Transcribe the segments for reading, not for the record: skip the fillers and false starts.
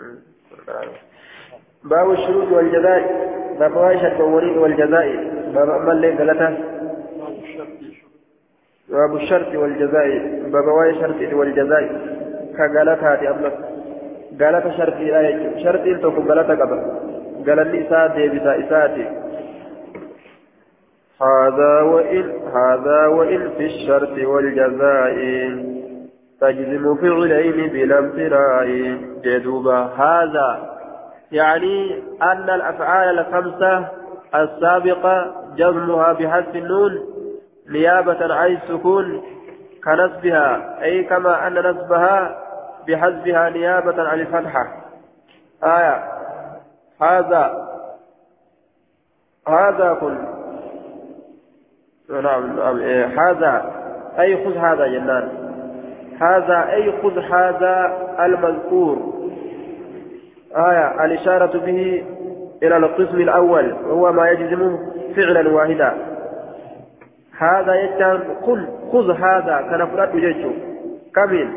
باب الشروط والجزاء باب واجه الوريد والجزاء باب أما اللي قالته باب الشرط والجزاء باب واجه الشرط والجزاء كقالتها دي أملك قالت شرط لا شرط إلتكم قالت قبل قال لي إساتي بتا إساتي هذا وإن في الشرط والجزاء تجزم فعلين بلا امتراء جدوبا هذا يعني أن الأفعال الخمسة السابقة جزمها بحذف النون نيابة عن السكون كنصبها أي كما أن نصبها بحذفها نيابة عن الفتحة هذا كل نعم هذا أي خذ هذا جنان هذا أي خذ هذا المذكور الإشارة به إلى القسم الأول وهو ما يجزمه فعلا واحدا هذا يجعل خذ هذا كنفرات جيشه كمين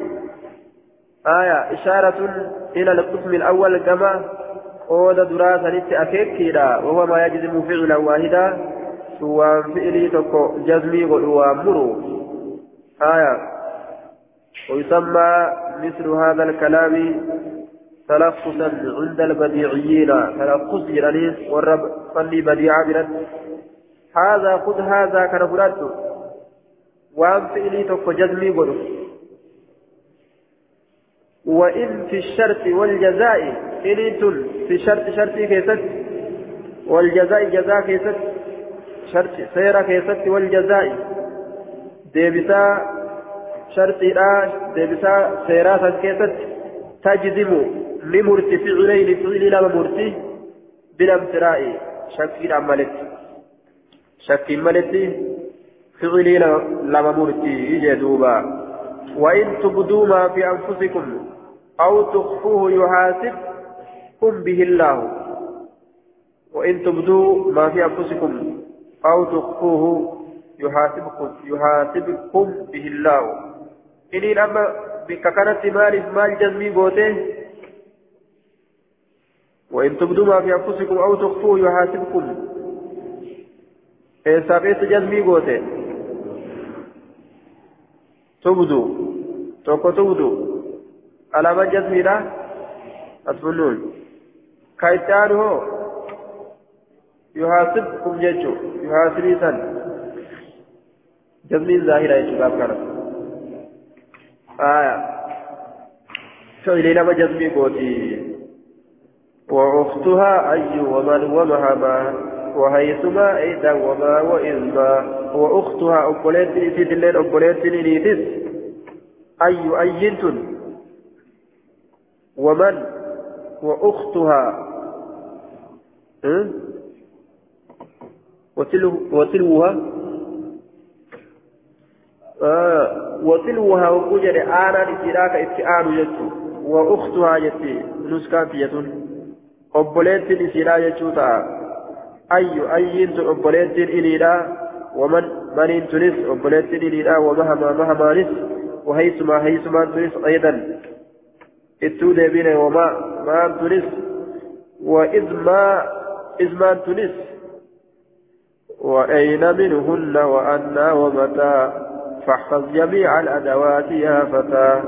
إشارة إلى القسم الأول كما قود دراسة للتأكيد وهو ما يجزم فعلا واحدا سوى فعلي تكو جزمي وأمره ويسمى مثل هذا الكلام تلفظا عند البديعيين تلفظ جرانيس والرب صلي بديعا بنا هذا خذ هذا كنفراته وأم فعلي تكو جزمي قلو وإن في الشرط والجزاء إن في شرط كيست والجزاء جزاء كيست شرط سيرة كيست والجزاء ديبسا شرطي ديبسا سيرات كيست تجزم لمرتي فعلين فعل لما مرتي بلا امتراء شك ملت فعل لما مرتي جدوبا وإن تبدوا ما في أنفسكم أو تخفوه يحاسبكم به الله وإن تبدوا ما في أنفسكم أو تخفوه يحاسبكم به الله إني لما بككنت مال جزمي قوته وإن تبدوا ما في أنفسكم أو تخفوه يحاسبكم سابيت جزمي قوته تبدو على من جزمي لا أتمنون كايتان هو يحاسبكم جيشو يحاسبي سن جزمي ظاهرة يجب كان فعلي لما جزمي قوتي وأختها أي ومن ومهما وهيثما أيضا وما وإذما وأختها أقولت نسيت الليل أقولت نسيت أي أينتن ومن وأختها وتلوها وقجر آنا لتراك اتعان يجو وأختها يتي نسكاتية أبوليت نسيرا يجو أي أينتن أبوليت إليلا ومن تنس أبوليت إليلا ومهما نس وهيثما تنس أيضا التودي بنا وما تنس وإذ ما تنس وأين منهن وأنا ومتى فاحفظ جميع الأدوات يا فتى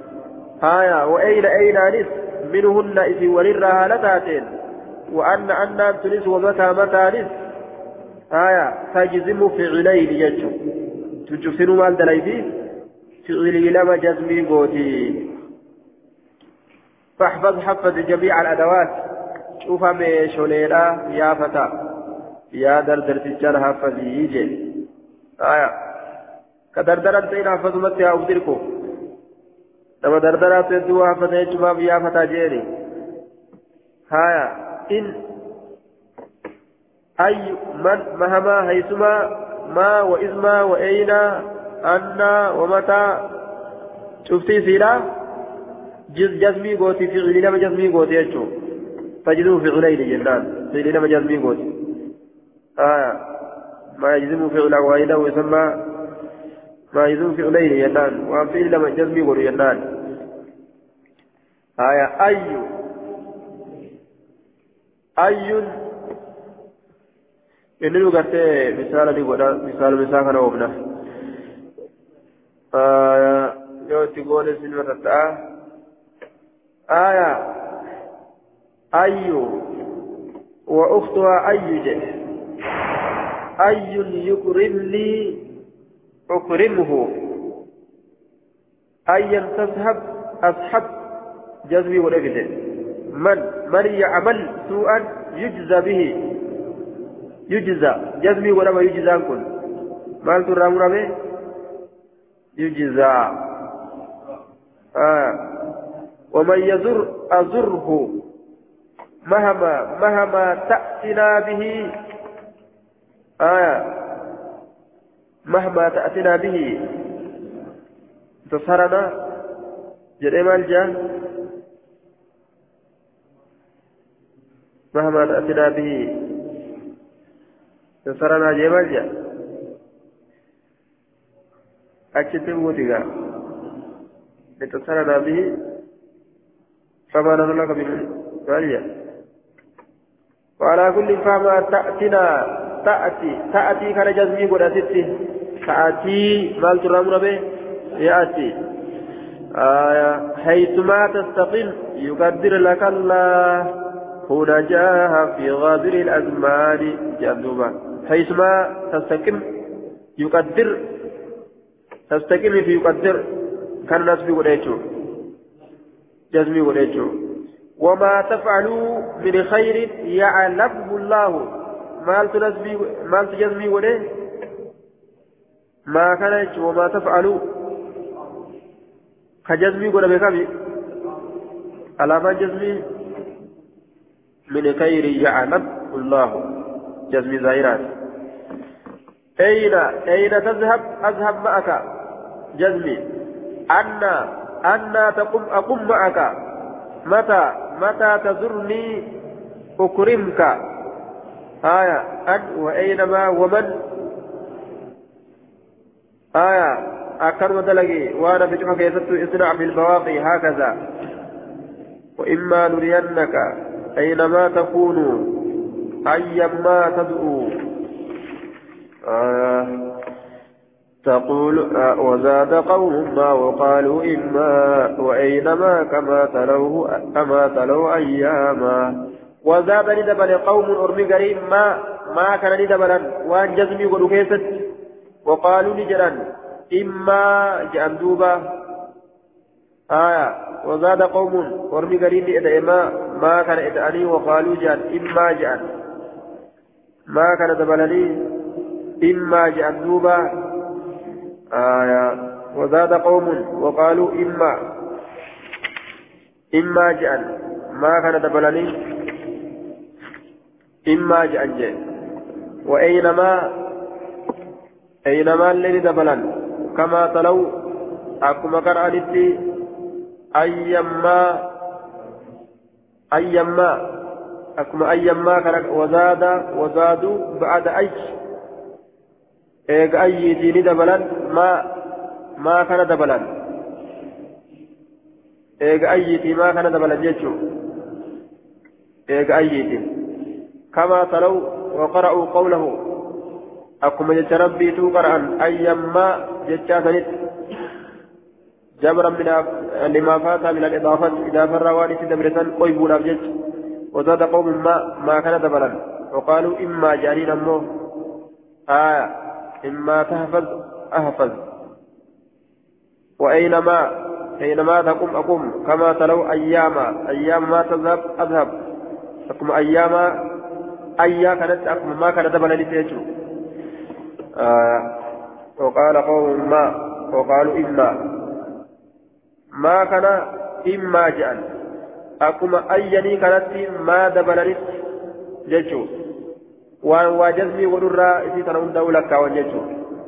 وأين نس منهن إذ وللرها لتاتين وأن تنس ومتى نس تجزم فعلين يجو تجسن مال دليفي فعلي لما جزمي قوتي حفظ جميع الأدوات شوف ميشوليلا يا فتى يا دردر تجار حفظ يجي كدردر تين حفظ متى أودركو لما دردر تدو حفظ يجمع يا فتى جيري إن أي من مهما هيثما ما وإذما وأين أن ومتى شفتي سيرا جزمي قوتي في علينا جزمي قوتي يجو تجدوه في علينا جنان في علينا جزمي قوتي ما يجزم في علا واحدة ويسمى ما يجزم في علينا جنان وفي علينا جزمي قوتي جنان أي أي إنه قلت مثال دي ولا مثال كان وابنه يوتي قول سلمة التاء آية أي وأختها أي جه أي يكرمني أكرمه أيا تذهب أصحب جذبي ولقد من يعمل سوءا يجزى به يجزى جذبي ولما يجزى كل مال ترام ربي يجزى ومن يزر أزره مهما تأتنا به مهما تأتنا به تصهرنا جريم الجاه مهما تأتنا به تصهرنا جريم الجاه أكتب ودقا لتصهرنا به فما نحن لك بالمالية وعلى كل فما تأتنا تأتي كان جزمي قد أتت تأتي مال ترام ربي يأتي حيثما تستقل يقدر لك الله هنا جاء في غابر الأزمان جندوبا حيثما تستقم يقدر تستقم في يقدر كان الناس بيقولوا جزمي قد وما تفعلوا من خير يعلمه الله مال تجزمي وله ما كان وما تفعلوا كجزمي ولا بكبي على ما جزمي من خير يعلم الله جزمي زائرات أين تذهب أذهب معك جزمي أن أقوم معك متى تزرني أكرمك أن وأينما ومن أكرم دلقي وأنا بجمعك يسدت إصنع بالبواقي هكذا وإما نرينك أينما تكون أيما تدعو تقول وزاد قوم ما وقالوا إما وأينما كما تلوا أياما وزاد ندبل قوم أرمي قريب ما كان ندبلا وأن جزمي ولكيست وقالوا نجرا إما جأندوبا وزاد قوم أرمي قريب إدئما ما كان إدأني وقالوا جان إما جان ما كان دبلني إما جأندوبا وزاد قوم وقالوا إما جأن ما كان دبلني إما جأن جأن وأينما اللي دبلن كما تلو أكما كرأنت أيما أكما أيما كان وزادوا بعد أي إيق أي ديني دبلن ما كان دبلن إيق أي دي ما كان دبلن جيتشو إيق أي دي كما تلو وقرأوا قوله أكما يتربي توقرأ أيما جيتشا جبرا من لما فات من الإضافة إذا فر في دبرة قيبونا بجيتش وزاد قوم ما كان دبلن وقالوا إما جانين أمه إما تحفظ أحفظ أينما تقوم أقوم كما تلو أيام ما تذهب أذهب أقوم أيا كانت أقوم ما كانت بلدي تيجو وقال قوم وقالوا ما كان إما جأن أقوم أيني كانت ما دبلني جيجو وجزمي ونرى إذا تنون دولك وجيجو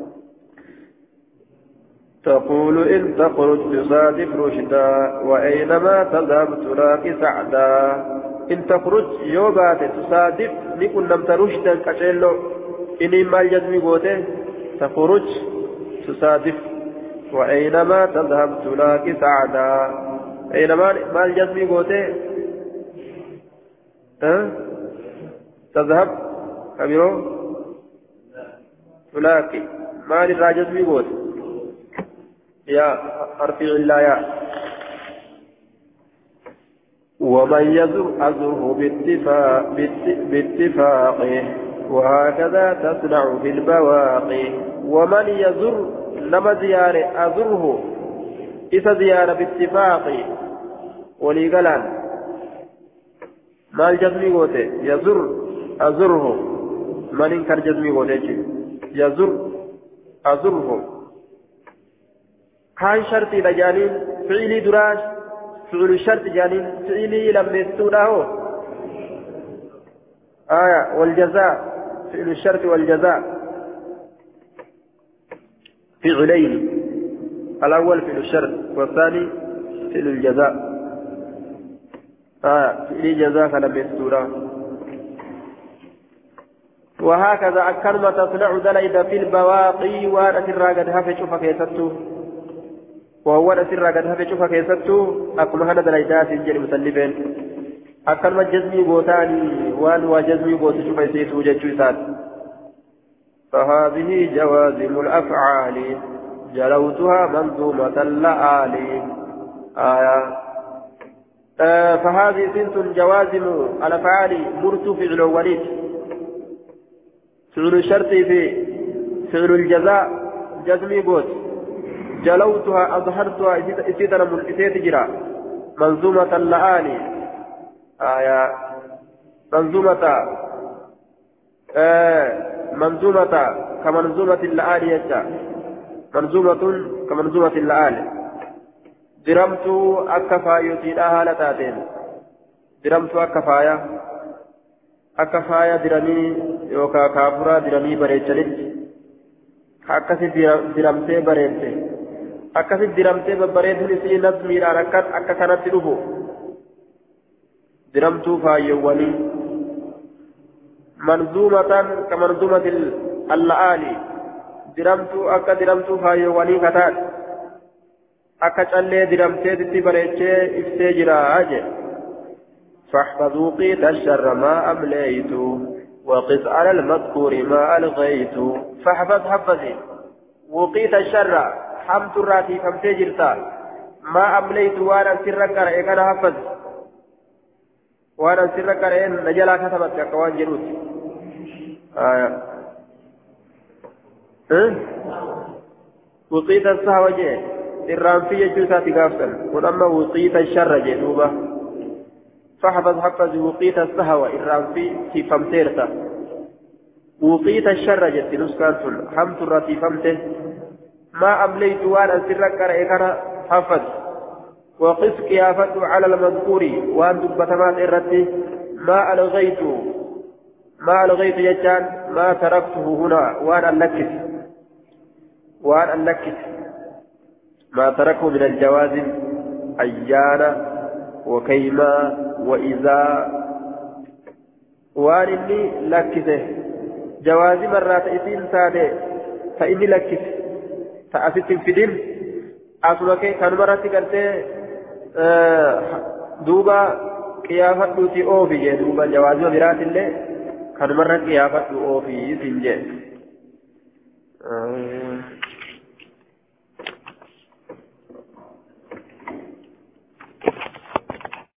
تقول إن تخرج تصادف رشدا وأينما تذهب تلاقي سعدا إن تخرج يوبات تصادف نكون نمت رشدا كشيلو إني ما الجزمي قوته تخرج تصادف وأينما تذهب تلاقي سعدا أينما ما الجزمي قوته تذهب كبيرو تلاقي مال الراجز بيقول يا أرفع الله يا ومن يزر أزره باتفاقه وهكذا تصنع في البواقي ومن يزر نما زيارة أزره إذا زيارة باتفاقه وليقلان مال جزمي قوته يزر أزره من إنكر جزمي قوته يزر أزره هاي شرطي لجانين فعلي دراج فعل الشرط جانين فعلي لم يستونه آية والجزاء فعل الشرط والجزاء فعلين الأول فعل الشرط والثاني فعل الجزاء فعل جزاء لم يستونه وهكذا أكرم تصنع دليد في البواقي وأسر قد هفت شوف كيستو وهو أسر قد هفت شوف كيستو أكم هذا دليدات جل مسلفين أكرم جزمي بوتاني وأن وجزمي بوت شوف يسيسو جتشوسات فهذه جوازم الأفعال جلوتها منظومة اللآلي فهذه سنت جوازم الأفعال مرت فعل وليد فعل الشرط في فعل الجزاء جزمي بوت جلوتها أظهرتها إسيدنا ملئسيت جرا منظومة اللآلي منظومة كمنظومة اللآلي يجا منظومة كمنظومة اللآلي درمت أكفاية تيداها لتاتين درمت أكفاية درمي يوكا كافرا درمي بريتشنت akkasi diramtee bareedde akkasi diramtee babbareedduun isii nazmiidhaan akka kanatti dhufu diramtuu faayyoowwanii manzuumatan ka manzuumati alla'aali diramtuu akka diramtuu faayyoowwanii kataadha akka callee diramteetitti bareechee ibsee jira jee فاحفظوا قيت الشر ما أمليت وقس على المذكور ما ألغيت فاحفظ حفظي وقيت الشر حمت الراتي فمتي جرتا ما أمليت وانا سرك رأيك أنا حفظ وانا سرك رأيك نجلا كتبت كوان جروت وقيت السهو جي الرام في جوسا تقافتا ولما وقيت الشر جي دوبا فاحفظ حفظ وقيت السهو الرام في فمتيرتا وقيت الشر جت نسكان حمت الراتي فمته ما أمليت وانا سرك رأيك أنا حفظ وقس قيافته على المذكور وان دبتمات الرتي ما ألغيت يجان ما تركته هنا وان ألكت ما تركه من الجوازم أيانا وكيما وإذا وان إني لكته جوازي مرات إسين سادة فإني لكت فأسيت الفدين أصلك كان مرات قلت دوبا قيافة دوتي أوفي دوبا جوازي مرات اللي كان مرات قيافة أوفي سنجي